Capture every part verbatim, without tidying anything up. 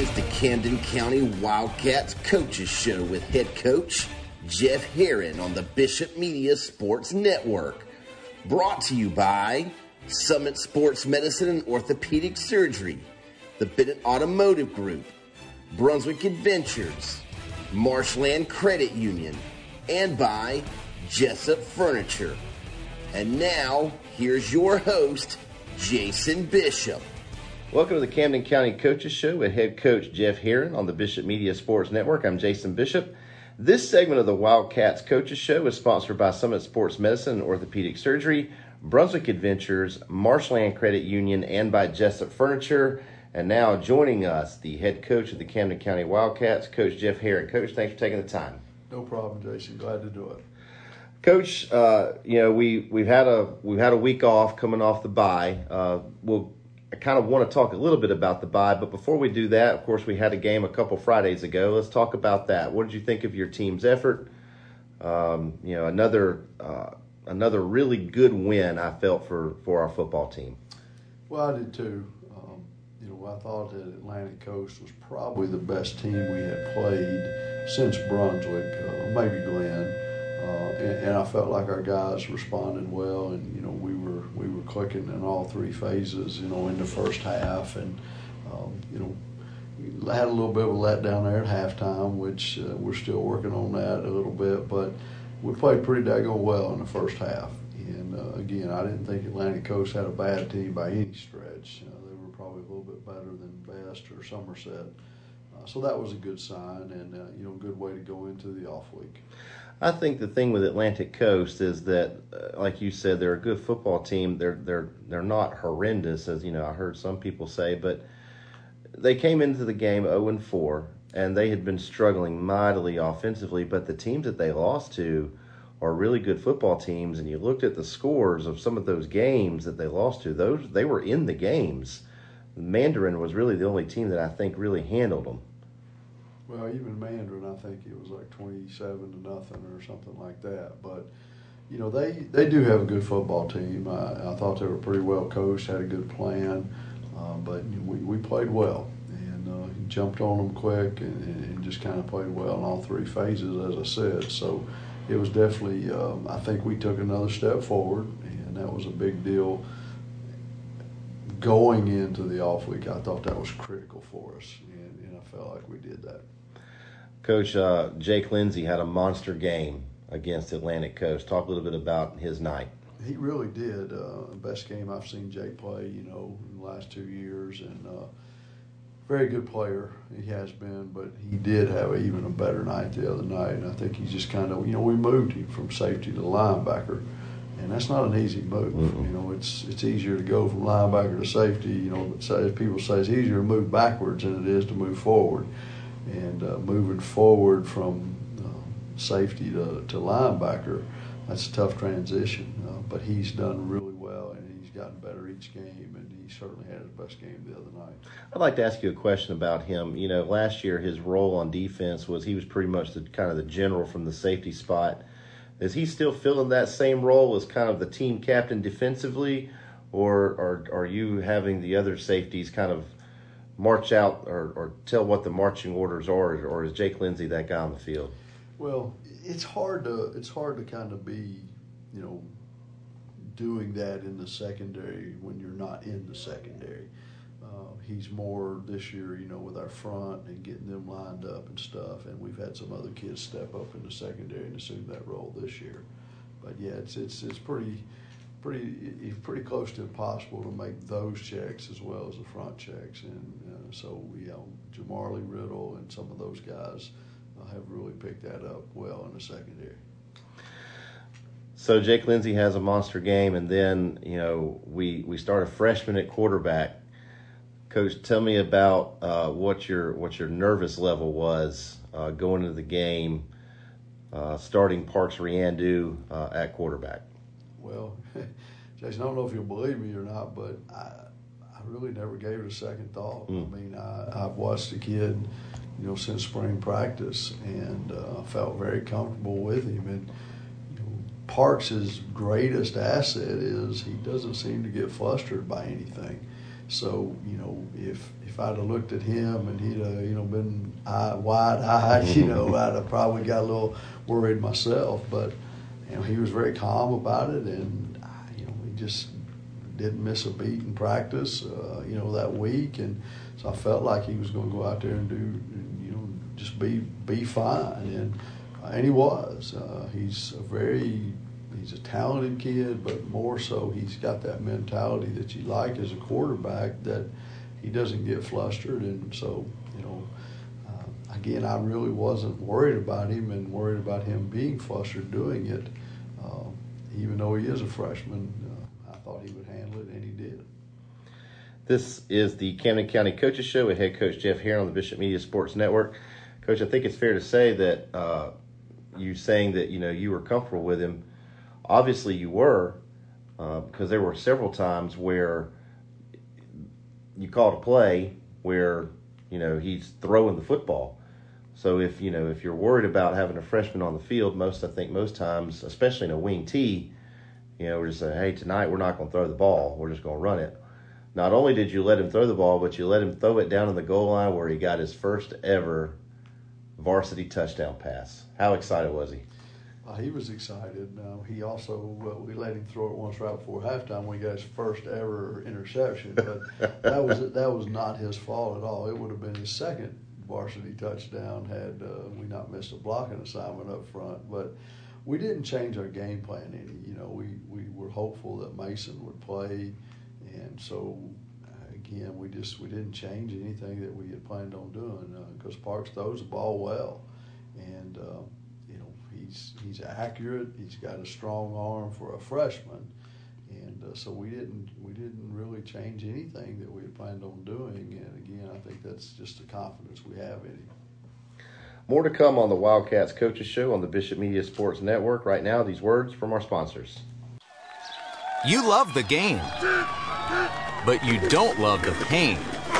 is the Camden County Wildcats Coaches Show with head coach Jeff Herron on the Bishop Media Sports Network. Brought to you by Summit Sports Medicine and Orthopedic Surgery, the Bennett Automotive Group, Brunswick Adventures, Marshland Credit Union, and by Jessup Furniture. And now, here's your host, Jason Bishop. Welcome to the Camden County Coaches Show with head coach Jeff Herron on the Bishop Media Sports Network. I'm Jason Bishop. This segment of the Wildcats Coaches Show is sponsored by Summit Sports Medicine and Orthopedic Surgery, Brunswick Adventures, Marshland Credit Union, and by Jessup Furniture. And now joining us, the head coach of the Camden County Wildcats, Coach Jeff Herron. Coach, thanks for taking the time. No problem, Jason. Glad to do it. Coach, uh, you know we we've had a we've had a week off coming off the bye. Uh, we'll I kind of want to talk a little bit about the bye, but before we do that, of course, we had a game a couple Fridays ago. Let's talk about that. What did you think of your team's effort? Um, you know, another uh, another really good win I felt for, for our football team. Well, I did too. Um, you know, I thought that Atlantic Coast was probably the best team we had played since Brunswick, uh, maybe Glenn. Uh, and, and I felt like our guys responded well, and you know we were we were clicking in all three phases. You know, in the first half, and um, you know we had a little bit of a letdown there at halftime, which uh, we're still working on that a little bit. But we played pretty daggone well in the first half. And uh, again, I didn't think Atlantic Coast had a bad team by any stretch. Uh, they were probably a little bit better than Best or Somerset. Uh, so that was a good sign, and uh, you know, good way to go into the off week. I think the thing with Atlantic Coast is that, uh, like you said, they're a good football team. They're they're they're not horrendous, as you know I heard some people say, but they came into the game oh and four, and they had been struggling mightily offensively. But the teams that they lost to are really good football teams, and you looked at the scores of some of those games that they lost to; those they were in the games. Mandarin was really the only team that I think really handled them. Well, even Mandarin, I think it was like twenty-seven to nothing or something like that. But, you know, they, they do have a good football team. I, I thought they were pretty well coached, had a good plan. Uh, but you know, we, we played well. And uh, he jumped on them quick and, and just kind of played well in all three phases, as I said. So it was definitely, um, I think we took another step forward, and that was a big deal. Going into the off week, I thought that was critical for us, and, and I felt like we did that. Coach, uh, Jake Lindsey had a monster game against Atlantic Coast. Talk a little bit about his night. He really did. Uh, best game I've seen Jake play, you know, in the last two years. And uh, very good player he has been, but he did have a, even a better night the other night. And I think he's just kind of, you know, we moved him from safety to linebacker. And that's not an easy move. Mm-hmm. You know, it's it's easier to go from linebacker to safety. You know, as people say, it's easier to move backwards than it is to move forward. And uh, moving forward from uh, safety to, to linebacker, that's a tough transition. Uh, but he's done really well, and he's gotten better each game, and he certainly had his best game the other night. I'd like to ask you a question about him. You know, last year his role on defense was he was pretty much the kind of the general from the safety spot. Is he still filling that same role as kind of the team captain defensively, or, or are you having the other safeties kind of march out or, or tell what the marching orders are, or is Jake Lindsey that guy on the field? Well, it's hard to it's hard to kind of be, you know, doing that in the secondary when you're not in the secondary. Uh, he's more this year, you know, with our front and getting them lined up and stuff, and we've had some other kids step up in the secondary and assume that role this year. But yeah, it's it's it's pretty. Pretty, pretty close to impossible to make those checks as well as the front checks, and uh, so you know, Jamarly Riddle and some of those guys uh, have really picked that up well in the secondary. So Jake Lindsey has a monster game, and then you know we we start a freshman at quarterback. Coach, tell me about uh, what your what your nervous level was uh, going into the game, uh, starting Parks Riandu uh, at quarterback. Well, Jason, I don't know if you'll believe me or not, but I, I really never gave it a second thought. Mm. I mean, I, I've watched the kid, you know, since spring practice, and uh, felt very comfortable with him. And you know, Parks' greatest asset is he doesn't seem to get flustered by anything. So, you know, if if I'd have looked at him and he'd have, you know, been eye, wide-eyed, you know, I'd have probably got a little worried myself. But, you know, he was very calm about it, and, you know, he just didn't miss a beat in practice, uh, you know, that week. And so I felt like he was going to go out there and do, you know, just be be fine. And, uh, and he was. Uh, he's a very... He's a talented kid, but more so he's got that mentality that you like as a quarterback, that he doesn't get flustered. And so, you know, uh, again, I really wasn't worried about him and worried about him being flustered doing it. Uh, even though he is a freshman, uh, I thought he would handle it, and he did. This is the Camden County Coaches Show with head coach Jeff Heron on the Bishop Media Sports Network. Coach, I think it's fair to say that uh, you saying that, you know, you were comfortable with him. Obviously you were, uh, because there were several times where you called a play where, you know, he's throwing the football. So if, you know, if you're worried about having a freshman on the field, most, I think most times, especially in a wing tee, you know, we're just saying, hey, tonight we're not going to throw the ball. We're just going to run it. Not only did you let him throw the ball, but you let him throw it down in the goal line where he got his first ever varsity touchdown pass. How excited was he? Uh, he was excited. Uh, he also, uh, we let him throw it once right before halftime when he got his first ever interception. But that was that was not his fault at all. It would have been his second varsity touchdown had uh, we not missed a blocking assignment up front. But we didn't change our game plan any. You know, we, we were hopeful that Mason would play, and so again, we just we didn't change anything that we had planned on doing because uh, Parks throws the ball well, and. Uh, He's, he's accurate. He's got a strong arm for a freshman, and uh, so we didn't we didn't really change anything that we had planned on doing. And again, I think that's just the confidence we have in him. More to come on the Wildcats Coaches Show on the Bishop Media Sports Network. Right now, these words from our sponsors. You love the game, but you don't love the pain.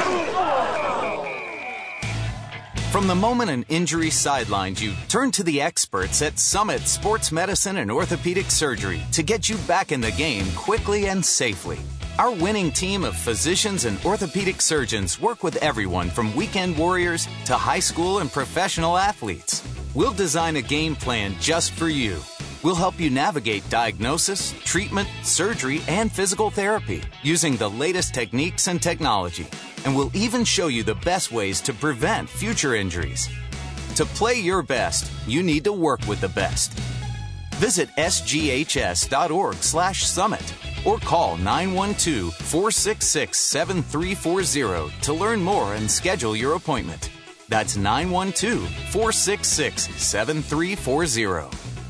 From the moment an injury sidelines you, turn to the experts at Summit Sports Medicine and Orthopedic Surgery to get you back in the game quickly and safely. Our winning team of physicians and orthopedic surgeons work with everyone from weekend warriors to high school and professional athletes. We'll design a game plan just for you. We'll help you navigate diagnosis, treatment, surgery, and physical therapy using the latest techniques and technology. And we'll even show you the best ways to prevent future injuries. To play your best, you need to work with the best. Visit S G H S dot org slash summit or call nine one two, four six six, seven three four zero to learn more and schedule your appointment. That's nine one two, four six six, seven three four zero.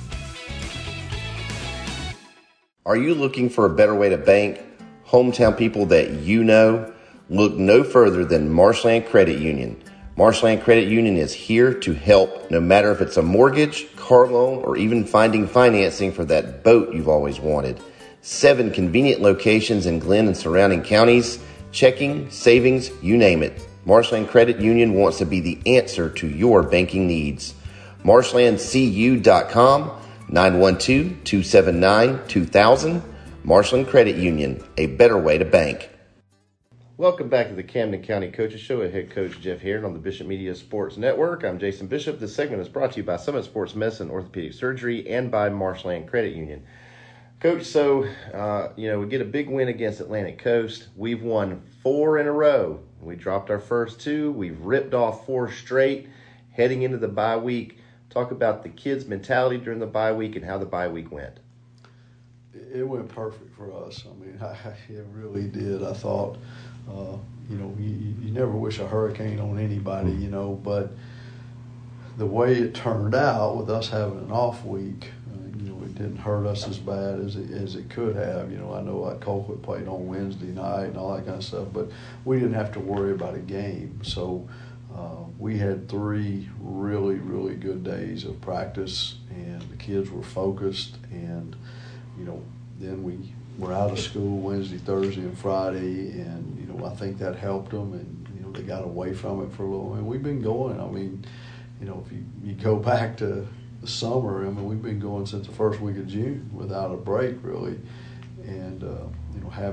Are you looking for a better way to bank? Hometown people that you know? Look no further than Marshland Credit Union. Marshland Credit Union is here to help, no matter if it's a mortgage, car loan, or even finding financing for that boat you've always wanted. Seven convenient locations in Glenn and surrounding counties. Checking, savings, you name it. Marshland Credit Union wants to be the answer to your banking needs. marshland c u dot com, nine one two, two seven nine, two thousand. Marshland Credit Union, a better way to bank. Welcome back to the Camden County Coaches Show with head coach Jeff Heron on the Bishop Media Sports Network. I'm Jason Bishop. This segment is brought to you by Summit Sports Medicine, Orthopedic Surgery, and by Marshland Credit Union. Coach, so, uh, you know, we get a big win against Atlantic Coast. We've won four in a row. We dropped our first two. We've ripped off four straight heading into the bye week. Talk about the kids' mentality during the bye week and how the bye week went. It went perfect for us. I mean, I, it really did. I thought, uh, you know, you, you never wish a hurricane on anybody, you know, but the way it turned out with us having an off week, uh, you know, it didn't hurt us as bad as it, as it could have. You know, I know like Colquitt played on Wednesday night and all that kind of stuff, but we didn't have to worry about a game. So uh, we had three really, really good days of practice, and the kids were focused, and, you know, then we were out of school Wednesday, Thursday, and Friday, and, you know, I think that helped them, and, you know, they got away from it for a little. And we've been going, I mean, you know, if you, you go back to the summer, I mean, we've been going since the first week of June without a break, really. And, uh, you know, having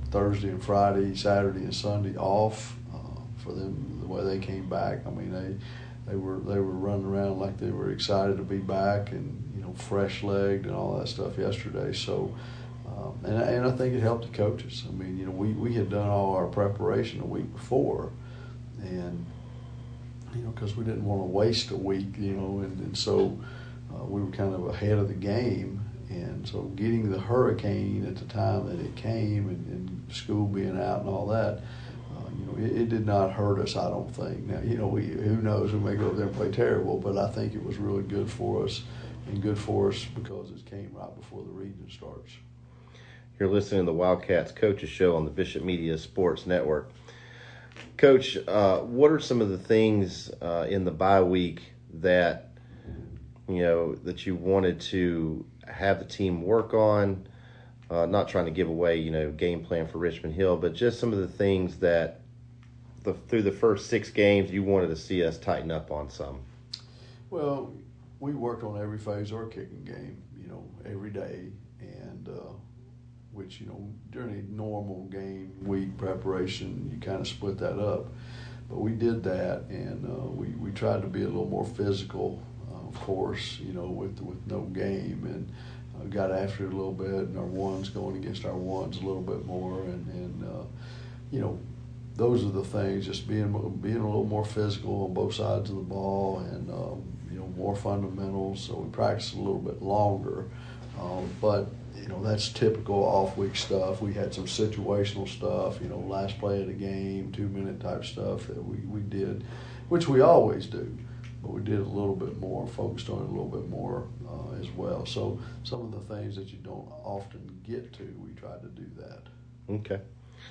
Thursday and Friday, Saturday and Sunday off uh, for them the way they came back. I mean, they they were they were running around like they were excited to be back and, you know, fresh legged and all that stuff yesterday. So, um, and and I think it helped the coaches. I mean, you know, we we had done all our preparation a week before, and you know, because we didn't want to waste a week, you know, and, and so uh, we were kind of ahead of the game. And so getting the hurricane at the time that it came and, and school being out and all that, uh, you know, it, it did not hurt us, I don't think. Now, you know, we, who knows, we may go over there and play terrible, but I think it was really good for us and good for us because it came right before the region starts. You're listening to the Wildcats Coaches Show on the Bishop Media Sports Network. Coach, uh, what are some of the things uh, in the bye week that, you know, that you wanted to have the team work on? Uh, not trying to give away, you know, game plan for Richmond Hill, but just some of the things that the, through the first six games you wanted to see us tighten up on some. Well, we worked on every phase of our kicking game, you know, every day, and uh, which, you know, during a normal game week preparation, you kind of split that up. But we did that, and uh, we, we tried to be a little more physical, uh, of course, you know, with with no game, and uh, got after it a little bit, and our ones going against our ones a little bit more, and, and uh, you know, those are the things, just being being a little more physical on both sides of the ball, and, um, you know, more fundamentals, so we practiced a little bit longer. Um, but, you know, that's typical off-week stuff. We had some situational stuff, you know, last play of the game, two-minute type stuff that we, we did, which we always do, but we did a little bit more, focused on it a little bit more uh, as well. So some of the things that you don't often get to, we tried to do that. Okay.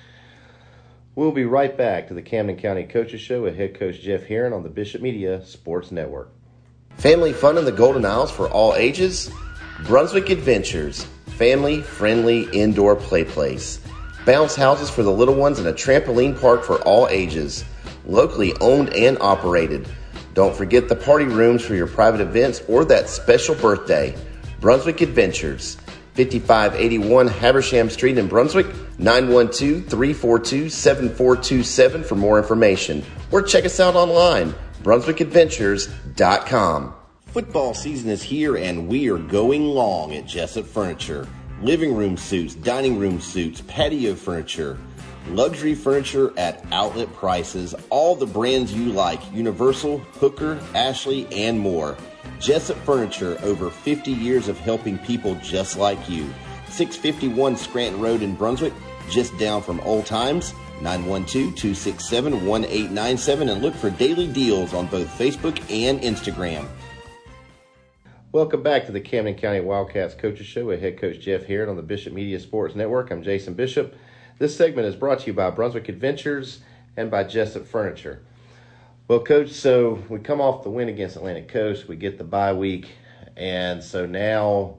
We'll be right back to the Camden County Coaches Show with head coach Jeff Heron on the Bishop Media Sports Network. Family fun in the Golden Isles for all ages? Brunswick Adventures, family-friendly indoor play place. Bounce houses for the little ones and a trampoline park for all ages. Locally owned and operated. Don't forget the party rooms for your private events or that special birthday. Brunswick Adventures, fifty-five eighty-one Habersham Street in Brunswick, nine one two, three four two, seven four two seven for more information. Or check us out online, brunswick adventures dot com. Football season is here and we are going long at Jessup Furniture. Living room suites, dining room suites, patio furniture, luxury furniture at outlet prices, all the brands you like, Universal, Hooker, Ashley, and more. Jessup Furniture, over fifty years of helping people just like you. six fifty-one Scranton Road in Brunswick, just down from Old Times. nine one two, two six seven, one eight nine seven, and look for daily deals on both Facebook and Instagram. Welcome back to the Camden County Wildcats Coaches Show with head coach Jeff Heron on the Bishop Media Sports Network. I'm Jason Bishop. This segment is brought to you by Brunswick Adventures and by Jessup Furniture. Well, Coach, so we come off the win against Atlantic Coast. We get the bye week, and so now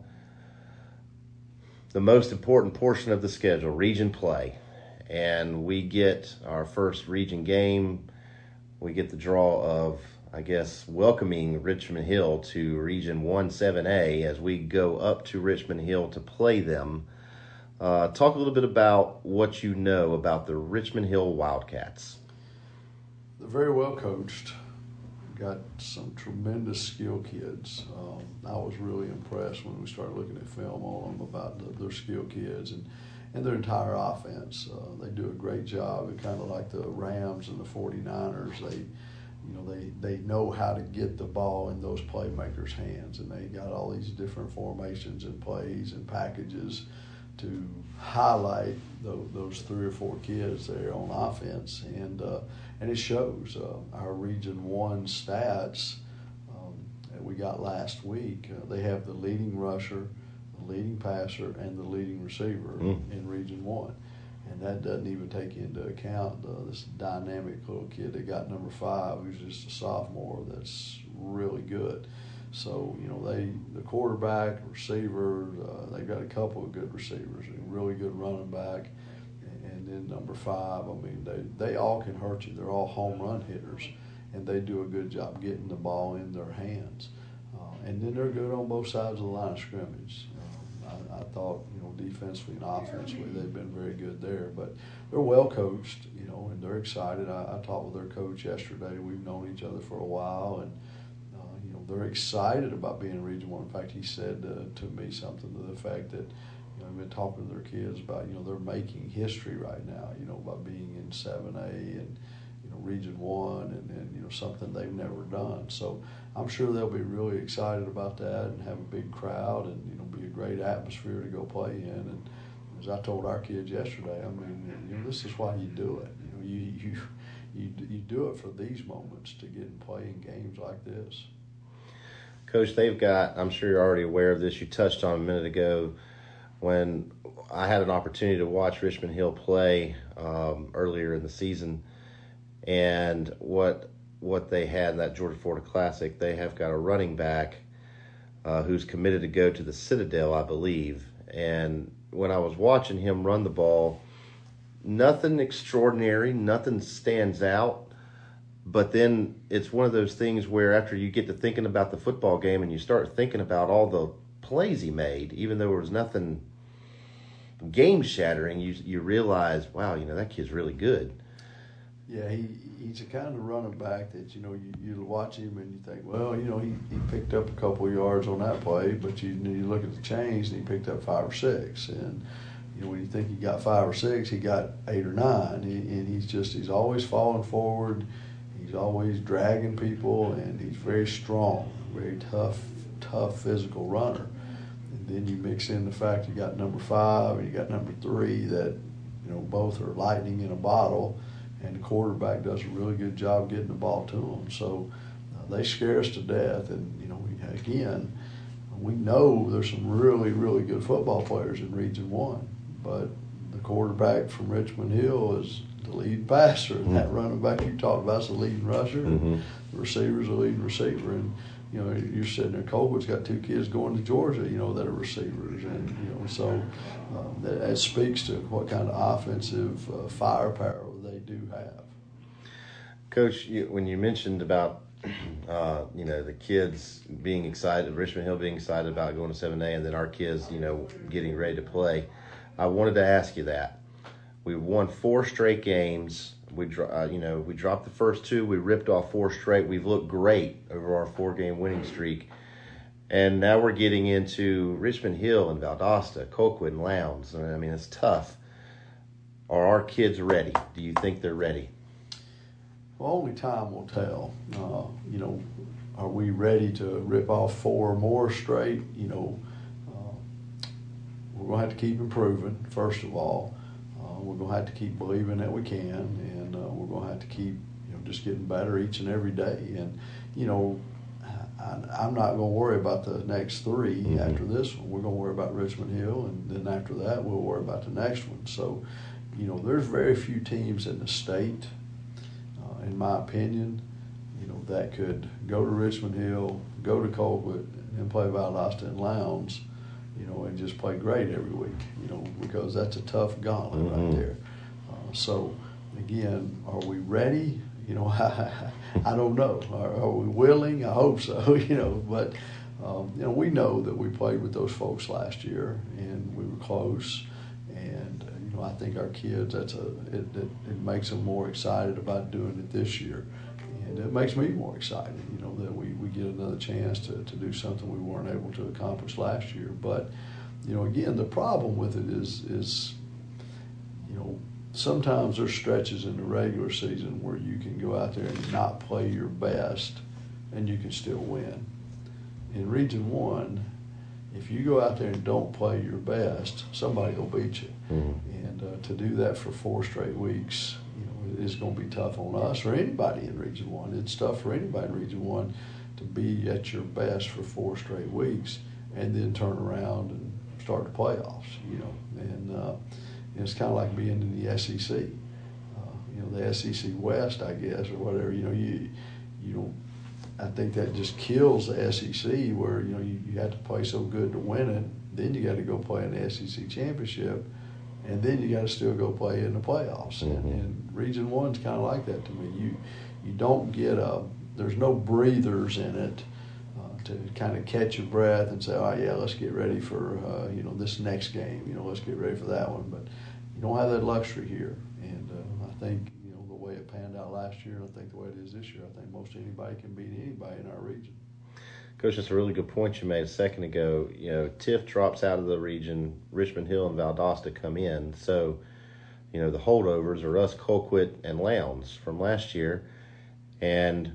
the most important portion of the schedule, region play. And we get our first region game. We get the draw of, I guess, welcoming Richmond Hill to Region one seven A as we go up to Richmond Hill to play them. Uh, talk a little bit about what you know about the Richmond Hill Wildcats. They're very well coached. Got some tremendous skill kids. Um, I was really impressed when we started looking at film on them about the, their skill kids and, and their entire offense. Uh, they do a great job. It's kind of like the Rams and the forty-niners. They You know, they, they know how to get the ball in those playmakers' hands, and they got all these different formations and plays and packages to highlight those, those three or four kids there on offense, and uh, and it shows. Uh, our Region One stats um, that we got last week, uh, they have the leading rusher, the leading passer, and the leading receiver mm. in Region One. And that doesn't even take into account uh, this dynamic little kid that got number five, who's just a sophomore, that's really good. So, you know, they the quarterback, receiver, uh, they've got a couple of good receivers, a really good running back, and, and then number five, I mean, they, they all can hurt you. They're all home run hitters, and they do a good job getting the ball in their hands. Uh, and then they're good on both sides of the line of scrimmage. Uh, I, I thought, you know, defensively and offensively, they've been very good there. But they're well coached, you know, and they're excited. I, I talked with their coach yesterday. We've known each other for a while, and uh, you know, they're excited about being in Region One. In fact, he said uh, to me something to the fact that, you know, I've been talking to their kids about, you know, they're making history right now, you know, by being in seven A and, you know, Region One, and, and you know, something they've never done. So I'm sure they'll be really excited about that and have a big crowd, and, you know, be a great atmosphere to go play in. And as I told our kids yesterday, I mean, you know, this is why you do it. You know, you you you, you do it for these moments, to get and play in games like this. Coach, they've got, I'm sure you're already aware of this, you touched on a minute ago, when I had an opportunity to watch Richmond Hill play um, earlier in the season, and what what they had in that Georgia Florida Classic, they have got a running back uh, who's committed to go to the Citadel, I believe. And when I was watching him run the ball, nothing extraordinary, nothing stands out. But then it's one of those things where after you get to thinking about the football game and you start thinking about all the plays he made, even though there was nothing game-shattering, you you realize, wow, you know, that kid's really good. Yeah, he he's the kind of running back that, you know, you, you watch him and you think, well, you know, he, he picked up a couple of yards on that play, but you, you look at the change and he picked up five or six. And, you know, when you think he got five or six, he got eight or nine. He, and he's just, he's always falling forward. He's always dragging people, and he's very strong, very tough, tough physical runner. And then you mix in the fact you got number five and you got number three that, you know, both are lightning in a bottle. And the quarterback does a really good job getting the ball to them. So uh, they scare us to death. And, you know, we, again, we know there's some really, really good football players in Region one. But the quarterback from Richmond Hill is the lead passer. And that running back you talked about is the leading rusher. Mm-hmm. And the receiver's the leading receiver. And, you know, you're sitting there, Colquitt's got two kids going to Georgia, you know, that are receivers. And, you know, so um, that, that speaks to what kind of offensive uh, firepower they do have. Coach, you, when you mentioned about, uh, you know, the kids being excited, Richmond Hill being excited about going to seven A, and then our kids, you know, getting ready to play, I wanted to ask you that. We won four straight games. We, uh, you know, we dropped the first two. We ripped off four straight. We've looked great over our four-game winning streak. And now we're getting into Richmond Hill and Valdosta, Colquitt and Lowndes. I mean, it's tough. Are our kids ready? Do you think they're ready? Well, only time will tell. Uh, you know, are we ready to rip off four or more straight? You know, uh, we're going to have to keep improving, first of all. Uh, we're going to have to keep believing that we can, and uh, we're going to have to keep, you know, just getting better each and every day. And, you know, I, I'm not going to worry about the next three mm-hmm. after this one. We're going to worry about Richmond Hill, and then after that, we'll worry about the next one. So, you know, there's very few teams in the state, uh, in my opinion, you know, that could go to Richmond Hill, go to Colquitt, and play Valdosta and Lowndes, you know, and just play great every week, you know, because that's a tough gauntlet mm-hmm. right there. Uh, so, again, are we ready? You know, I, I don't know. Are, are we willing? I hope so, you know, but, um, you know, we know that we played with those folks last year, and we were close, and I think our kids, that's a it, it, it makes them more excited about doing it this year. And it makes me more excited, you know, that we, we get another chance to, to do something we weren't able to accomplish last year. But, you know, again, the problem with it is, is you know, sometimes there's stretches in the regular season where you can go out there and not play your best and you can still win. In Region one, if you go out there and don't play your best, somebody will beat you. Mm-hmm. And uh, to do that for four straight weeks, you know, is going to be tough on us or anybody in Region one. It's tough for anybody in Region one to be at your best for four straight weeks and then turn around and start the playoffs, you know. And, uh, and it's kind of like being in the S E C. Uh, you know, the S E C West, I guess, or whatever. You know, you you don't. I think that just kills the S E C where, you know, you, you have to play so good to win it. Then you got to go play in the S E C championship, and then you got to still go play in the playoffs. Mm-hmm. And, and Region One's kind of like that to me. You you don't get a there's no breathers in it uh, to kind of catch your breath and say, oh yeah, let's get ready for uh, you know this next game. You know, let's get ready for that one. But you don't have that luxury here, and uh, I think you know the way it panned out last year, and I think the way it is this year, I think most anybody can beat anybody in our region. Coach, that's a really good point you made a second ago. You know, Tift drops out of the region, Richmond Hill and Valdosta come in. So, you know, the holdovers are us, Colquitt, and Lowndes from last year. And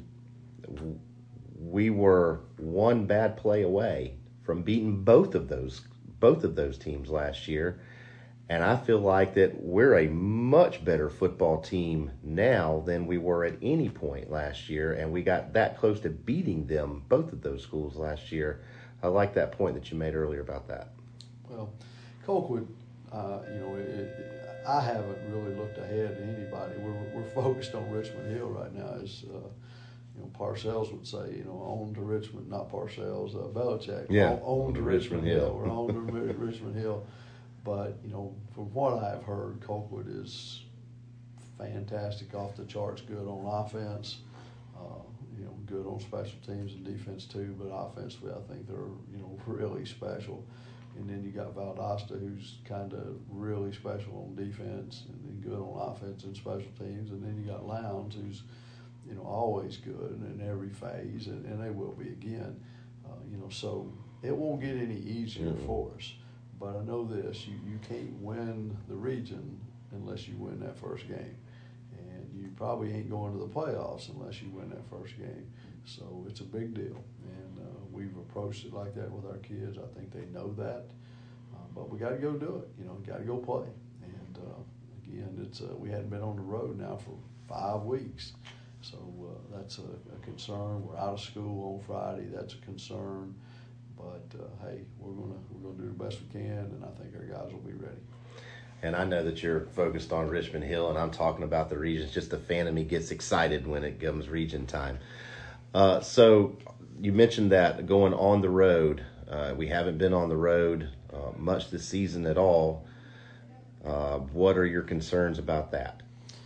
we were one bad play away from beating both of those both of those teams last year. And I feel like that we're a much better football team now than we were at any point last year, and we got that close to beating them, both of those schools last year. I like that point that you made earlier about that. Well, Colquitt, uh, you know, it, it, I haven't really looked ahead to anybody. We're we're focused on Richmond Hill right now, as uh, you know, Parcells would say, you know, on to Richmond, not Parcells, uh, Belichick. Yeah, on, on to Richmond, Richmond Hill. Hill. We're on to Richmond Hill. But, you know, from what I've heard, Colquitt is fantastic, off the charts, good on offense, uh, you know, good on special teams and defense too, but offensively I think they're, you know, really special. And then you got Valdosta, who's kind of really special on defense and then good on offense and special teams. And then you got Lowndes, who's, you know, always good in every phase, and, and they will be again. Uh, you know, so it won't get any easier mm-hmm. for us. But I know this, you, you can't win the region unless you win that first game. And you probably ain't going to the playoffs unless you win that first game. So it's a big deal. And uh, we've approached it like that with our kids. I think they know that. Uh, but we got to go do it. You know, got to go play. And uh, again, it's uh, we hadn't been on the road now for five weeks. So uh, that's a, a concern. We're out of school on Friday. That's a concern. But uh, hey, we're gonna we're gonna do the best we can, and I think our guys will be ready. And I know that you're focused on Richmond Hill, and I'm talking about the regions. Just the fan of me gets excited when it comes region time. Uh, so you mentioned that going on the road. Uh, we haven't been on the road uh, much this season at all. Uh, what are your concerns about that?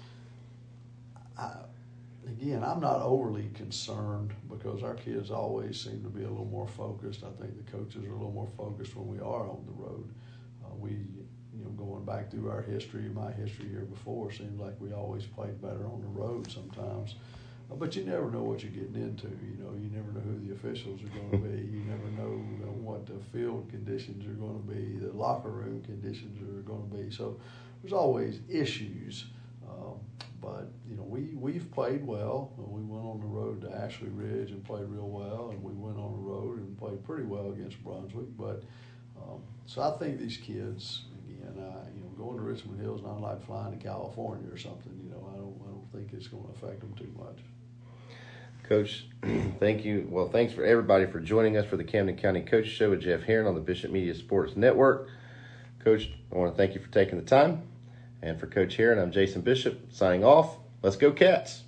I, again, I'm not overly concerned because our kids always seem to be a little more focused. I think the coaches are a little more focused when we are on the road. Uh, we, you know, going back through our history, my history here before, seems like we always played better on the road sometimes. Uh, but you never know what you're getting into. You know, you never know who the officials are going to be. You never know, you know what the field conditions are going to be, the locker room conditions are going to be. So there's always issues. Um, but, you know, we, we've played well. We went on the road to Ashley Ridge and played real well, and we went on the road and played pretty well against Brunswick. But um, so I think these kids, again, uh, you know, going to Richmond Hill is not like flying to California or something. You know, I don't, I don't think it's going to affect them too much. Coach, thank you. Well, thanks for everybody for joining us for the Camden County Coach Show with Jeff Herron on the Bishop Media Sports Network. Coach, I want to thank you for taking the time. And for Coach Herron, I'm Jason Bishop signing off. Let's go Cats.